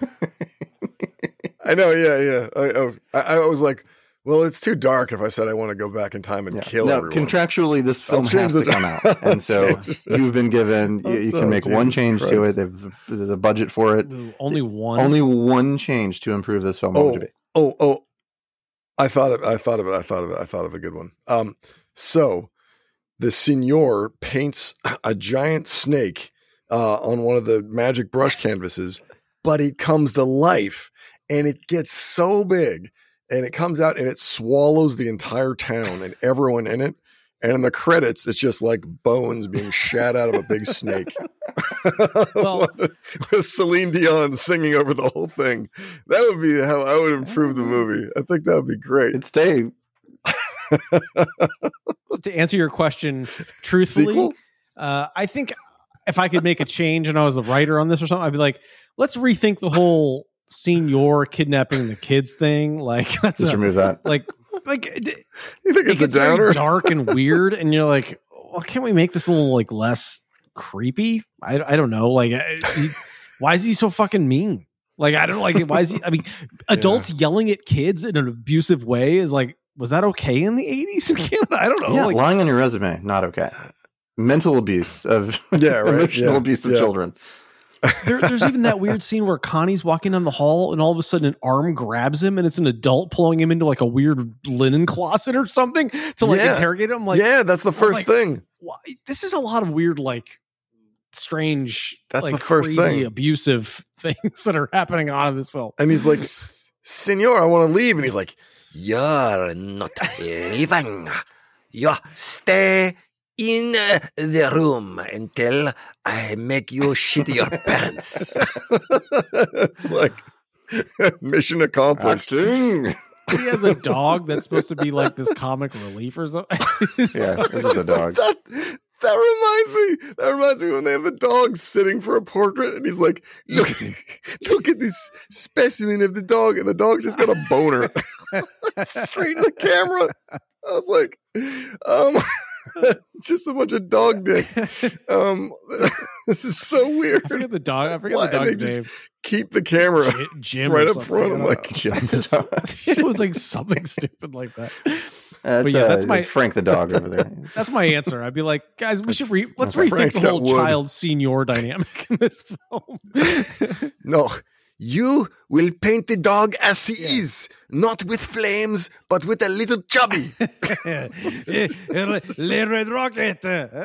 I know, yeah. I was like, well, it's too dark if I said I want to go back in time and kill everyone. Contractually, this film has to come out. And so you've been given, you can make one change to it. They've the budget for it. Only one? Only one change to improve this film. I thought of a good one. So the Signor paints a giant snake on one of the magic brush canvases, but it comes to life and it gets so big and it comes out and it swallows the entire town and everyone in it. And in the credits, it's just like bones being shat out of a big snake. Well, with Celine Dion singing over the whole thing. That would be how I would improve the movie. I think that would be great. It's Dave. To answer your question truthfully, I think if I could make a change and I was a writer on this or something, I'd be like, let's rethink the whole Senior kidnapping the kids thing. Like, let's remove that. Like, like, You think it's a gets very downer? dark and weird, and you're like, well, can't we make this a little like less creepy? I don't know. Like, why is he so fucking mean? Like, I don't like it. Why is he? I mean, adults yelling at kids in an abusive way is like, was that okay in the 80s in Canada? I don't know. Yeah, Like, lying on your resume, not okay. Mental abuse of emotional abuse of children. there's even that weird scene where Connie's walking down the hall and all of a sudden an arm grabs him and it's an adult pulling him into like a weird linen closet or something to like interrogate him. Like, yeah, that's the first thing. Why? This is a lot of weird, like strange, that's like the first crazy, thing. Abusive things that are happening on in this film. And he's like, Senor, I want to leave. And he's like, you're not leaving. You stay in the room until I make you shit your pants. It's like mission accomplished. Acting. He has a dog that's supposed to be like this comic relief or something. Yeah, this is the dog. That reminds me when they have the dog sitting for a portrait and he's like, look at this specimen of the dog, and the dog just got a boner straight in the camera. I was like, just a bunch of dog dick. This is so weird. I forget the dog. I forget the dog's name. Keep the camera Jim right or up front. I'm like, it was like something stupid like that. But yeah, that's my Frank the dog over there. That's my answer. I'd be like, guys, let's rethink Frank's the got whole wood. child senior dynamic in this film. no, you will paint the dog as he is, not with flames, but with a little chubby. Le Red Rocket.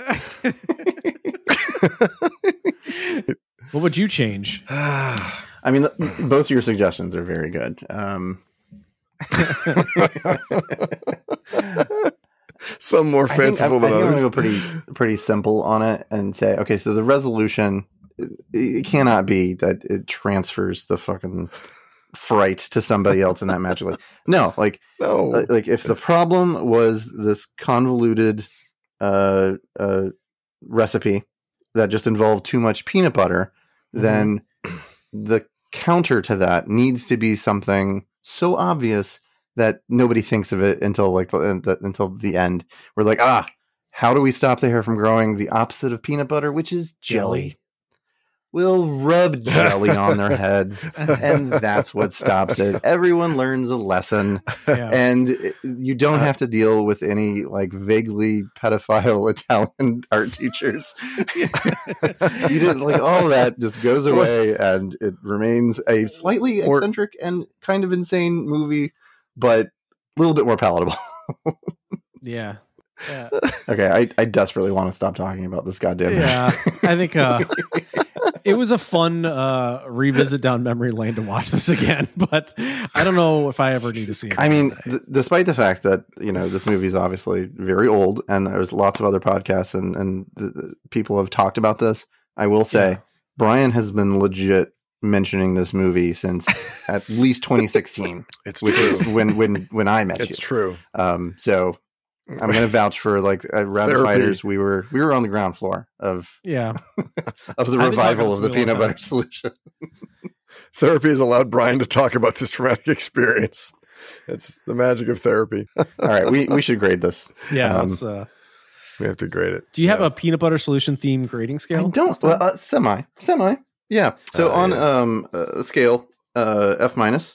What would you change? I mean, both your suggestions are very good. Some more fanciful than I think I'm others. going to go pretty simple on it and say, okay, so the resolution, it cannot be that it transfers the fucking fright to somebody else in that magically. No, like if the problem was this convoluted recipe that just involved too much peanut butter, then the counter to that needs to be something so obvious that nobody thinks of it until until the end. We're like, how do we stop the hair from growing? The opposite of peanut butter, which is jelly. We'll rub jelly on their heads, and that's what stops it. Everyone learns a lesson, and you don't have to deal with any like vaguely pedophile Italian art teachers. You didn't like all that just goes away, and it remains a slightly eccentric and kind of insane movie, but a little bit more palatable. Yeah. Okay, I desperately want to stop talking about this goddamn movie. Yeah, I think it was a fun revisit down memory lane to watch this again, but I don't know if I ever need to see it. I mean, despite the fact that, this movie is obviously very old and there's lots of other podcasts and people have talked about this, I will say Brian has been legit mentioning this movie since at least 2016. It's which true. is when I met you. It's true. So I'm going to vouch for like Rabbit Fighters. We were on the ground floor of the revival of the peanut butter solution. Therapy has allowed Brian to talk about this traumatic experience. It's the magic of therapy. All right, we should grade this. Yeah, we have to grade it. Do you have a peanut butter solution theme grading scale? I don't. Semi. Yeah. So on a scale F minus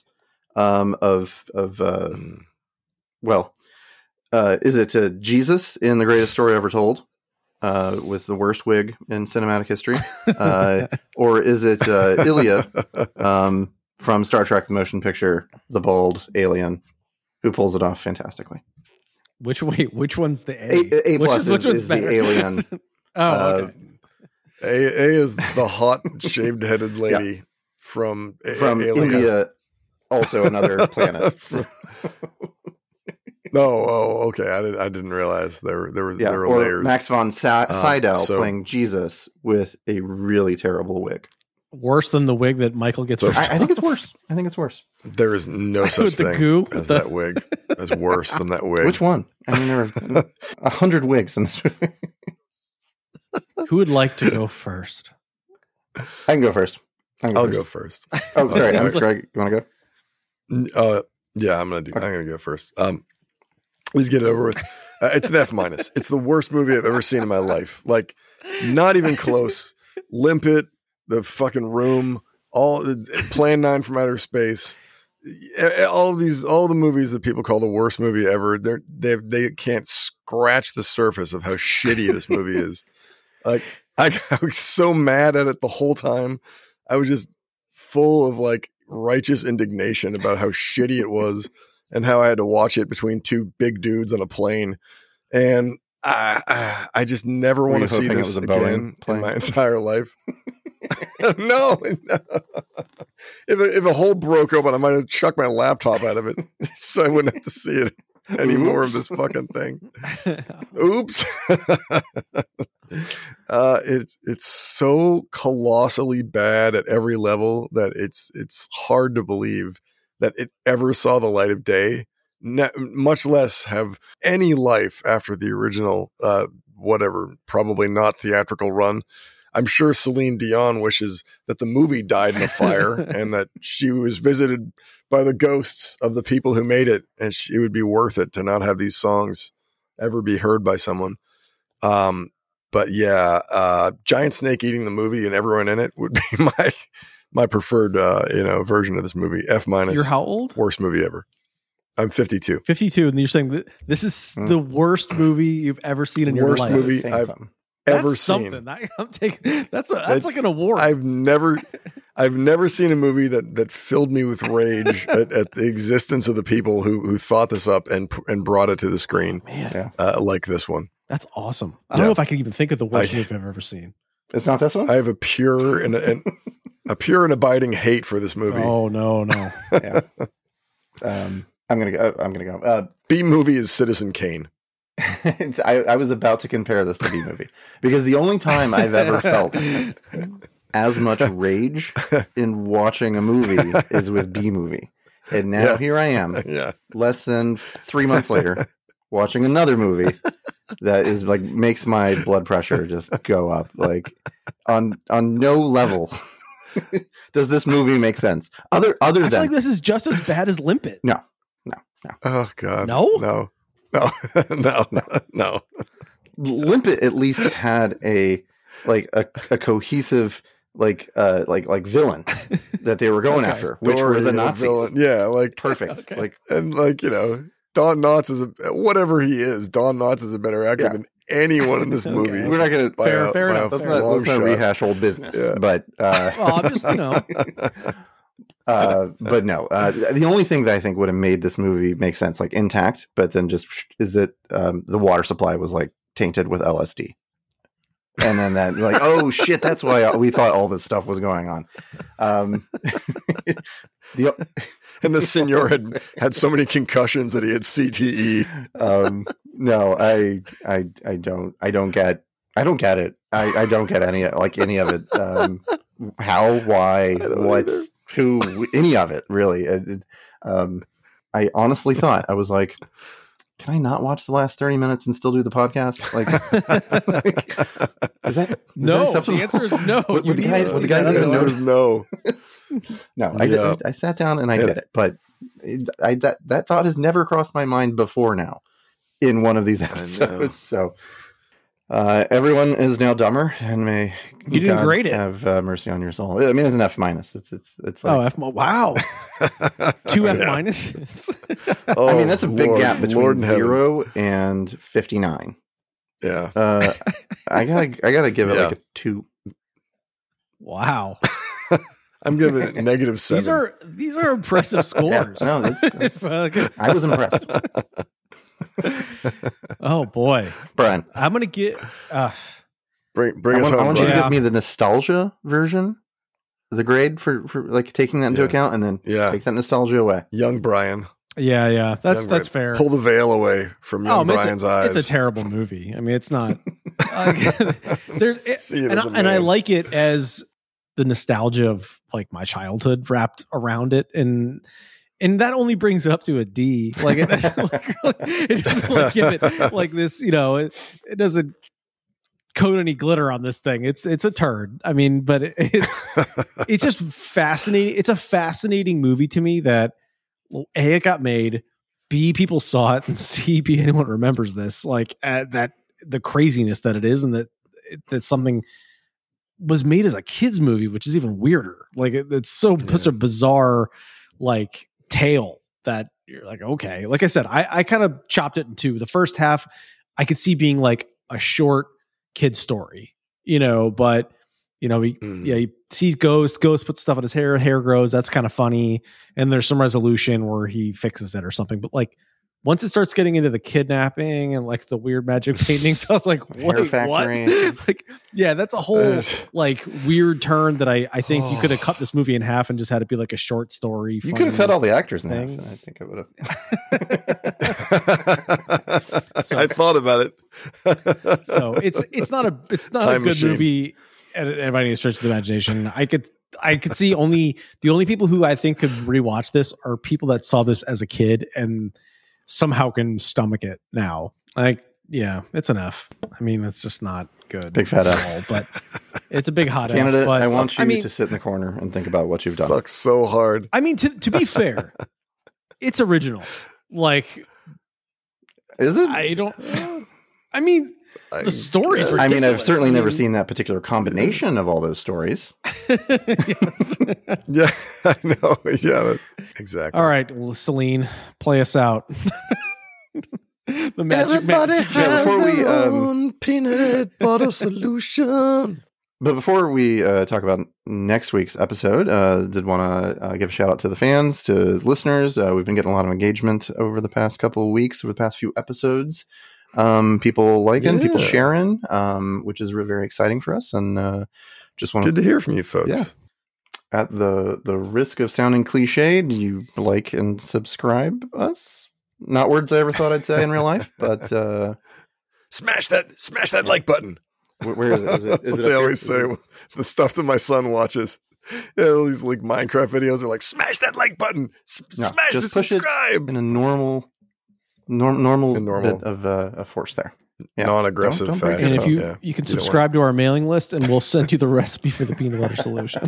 is it Jesus in The Greatest Story Ever Told with the worst wig in cinematic history? Or is it Ilya from Star Trek The Motion Picture, the bald alien who pulls it off fantastically? Which one's the A? A plus which one's is the alien. Okay. A is the hot shaved headed lady from Alien. India, also another planet. Okay. I didn't realize there were layers. Max von Sydow playing Jesus with a really terrible wig. Worse than the wig that Michael gets. I think it's worse. There is no such thing as that wig. That's worse than that wig. Which one? I mean, there are 100 wigs in this movie. Who would like to go first? I can go first. I'll go first. Oh, sorry. Greg, you want to go? Yeah, I'm gonna go first. Please get it over with. It's an F-. It's the worst movie I've ever seen in my life. Like, not even close. Limpet, The fucking Room, all Plan 9 from Outer Space. All the movies that people call the worst movie ever, they can't scratch the surface of how shitty this movie is. Like, I was so mad at it the whole time. I was just full of like righteous indignation about how shitty it was and how I had to watch it between two big dudes on a plane. And I just never want to see this again in my entire life. No. If a hole broke open, I might have chucked my laptop out of it so I wouldn't have to see it anymore of this fucking thing. Oops. It's so colossally bad at every level that it's hard to believe that it ever saw the light of day, much less have any life after the original, whatever, probably not theatrical run. I'm sure Celine Dion wishes that the movie died in a fire and that she was visited by the ghosts of the people who made it, and it would be worth it to not have these songs ever be heard by someone. But yeah, Giant Snake eating the movie and everyone in it would be my preferred, version of this movie. F-. You're how old? Worst movie ever. I'm 52. 52, and you're saying that this is the worst movie you've ever seen in your life. Worst movie I've ever seen. Something. I'm taking that's like an award. I've never seen a movie that filled me with rage at the existence of the people who thought this up and brought it to the screen. Man, like this one. That's awesome. I don't know if I can even think of the worst movie I've ever seen. It's not this one? I have a pure and abiding hate for this movie. Oh no. Yeah. I'm gonna go. B movie is Citizen Kane. I was about to compare this to B movie because the only time I've ever felt as much rage in watching a movie is with B movie, and now here I am, less than 3 months later, watching another movie that is like makes my blood pressure just go up. Like on no level does this movie make sense. Other I than feel like this is just as bad as Limpet. No. Oh God. No. Limpet at least had a cohesive villain that they were going after, which were the Nazis. Villain. Yeah, like perfect. Okay. Like, and like Don Knotts is whatever he is. Don Knotts is a better actor than anyone in this movie. We're not going to fair enough. Let's not rehash old business. Yeah. But well, I'm just but no, the only thing that I think would have made this movie make sense, like intact, but then just is that the water supply was like tainted with LSD. And then that, like, oh shit, that's why we thought all this stuff was going on. And the senor had so many concussions that he had CTE. No, I don't get it. I don't get any of it. How, why, what, who, any of it really. I honestly thought, I was like, can I not watch the last 30 minutes and still do the podcast? Like, is that acceptable? The answer is no. Would the guys even know? No. No, I sat down and I did it, but that thought has never crossed my mind before now in one of these episodes. So everyone is now dumber, and may you didn't grade it. Have mercy on your soul. I mean, it's an F-. It's like, F. Wow, 2 F-. I mean, that's a big gap between 0 and 59. Yeah. I gotta give it like a 2. Wow. I'm giving it -7. These are impressive scores. Yeah, no, I was impressed. Oh boy, Brian, I'm gonna get bring us home. I want you to Yeah. give me the nostalgia version, the grade for like taking that into account, and then take that nostalgia away. Young Brian. Yeah, that's fair. Pull the veil away from young Brian's eyes. It's a terrible movie. I mean, it's not. See it as a and I man. like it as the nostalgia of like my childhood wrapped around it, and that only brings it up to a D. Like it doesn't like give it like this. It doesn't coat any glitter on this thing. It's a turd. I mean, but it's just fascinating. It's a fascinating movie to me that it got made. B, people saw it, and C, B, anyone remembers this, like that the craziness that it is, and that something was made as a kids movie, which is even weirder. Like it's such a bizarre like tale that you're like, okay. Like I said, I kind of chopped it in two. The first half I could see being like a short kid story, but he sees Ghost puts stuff on his hair grows. That's kind of funny. And there's some resolution where he fixes it or something. But like once it starts getting into the kidnapping and like the weird magic paintings, I was like, wait, what? Like, yeah, that's a whole like weird turn that I think you could have cut this movie in half and just had it be like a short story. You could have cut all the actors in half. And I think I would have. I thought about it. So it's not a good machine. movie by any stretch of the imagination. I could see the only people who I think could rewatch this are people that saw this as a kid and somehow can stomach it now. Like, yeah, it's an F. I mean, it's just not good. Big fat F. But it's a big hot Canada, F. But, I want you to sit in the corner and think about what you've done. Sucks so hard. I mean, to be fair, it's original. Like, is it? I mean, the stories. I mean, I've certainly never seen that particular combination of all those stories. Yes. Yeah, I know. Yeah, exactly. All right, well, Celine, play us out. The magic Everybody has before we, their own peanut butter solution. But before we talk about next week's episode, did want to give a shout out to the fans, to listeners. We've been getting a lot of engagement over the past couple of weeks, over the past few episodes. People liking, people sharing, which is very exciting for us. And just want good to hear from you folks. Yeah. At the risk of sounding cliched, you like and subscribe us. Not words I ever thought I'd say in real life, but smash that like button. Where is it? Is That's what they always say. The stuff that my son watches. Yeah, all these like Minecraft videos are like, smash that like button. Smash the subscribe. In a normal bit of force there. Yeah. Non-aggressive Don't fashion. And if you can subscribe to our mailing list, and we'll send you the recipe for the peanut butter solution.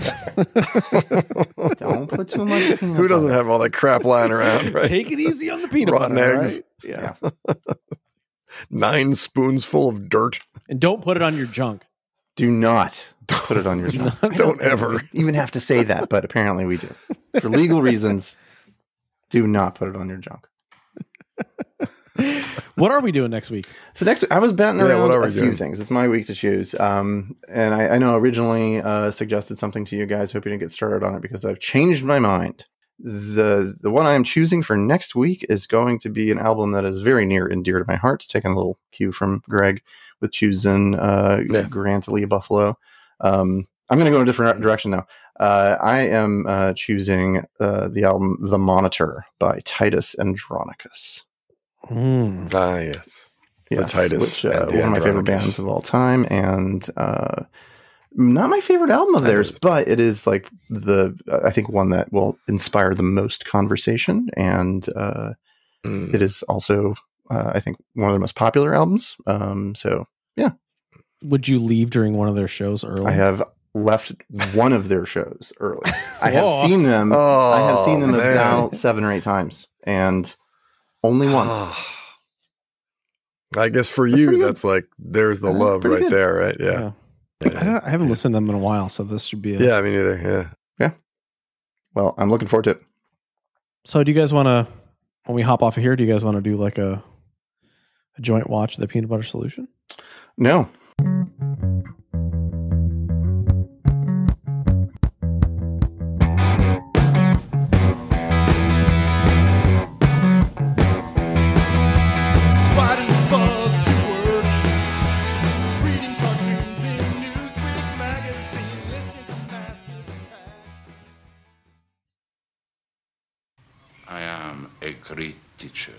Don't put too much peanut Who doesn't have all that crap lying around, right? Take it easy on the peanut Rotten butter. eggs. Right? Yeah. 9 spoonsful of dirt. And don't put it on your junk. Do not put it on your junk. Don't ever even have to say that, but apparently we do. For legal reasons, do not put it on your junk. What are we doing next week? So next week, I was batting around a few doing? things. It's my week to choose. And I know originally suggested something to you guys, hoping to get started on it because I've changed my mind. The one I am choosing for next week is going to be an album that is very near and dear to my heart. Taking a little cue from Greg with choosing Grant Lee Buffalo. I'm going to go in a different direction now. I am choosing the album The Monitor by Titus Andronicus. Yes. The Titus. Which, one of my favorite bands of all time, and not my favorite album of theirs, but it is like I think one that will inspire the most conversation, and it is also I think one of their most popular albums. So yeah. Would you leave during one of their shows early? I have left one of their shows early. I have seen them. I have seen them about 7 or 8 times, and only once. I guess for you, that's like there's the love right good. There, right? Yeah. I haven't listened to them in a while, so this should be Yeah, me neither. Yeah. Well, I'm looking forward to it. So do you guys want to, when we hop off of here, do you guys want to do like a joint watch of the peanut butter solution? No. Great teacher.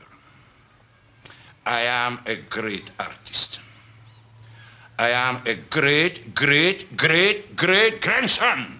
I am a great artist. I am a great grandson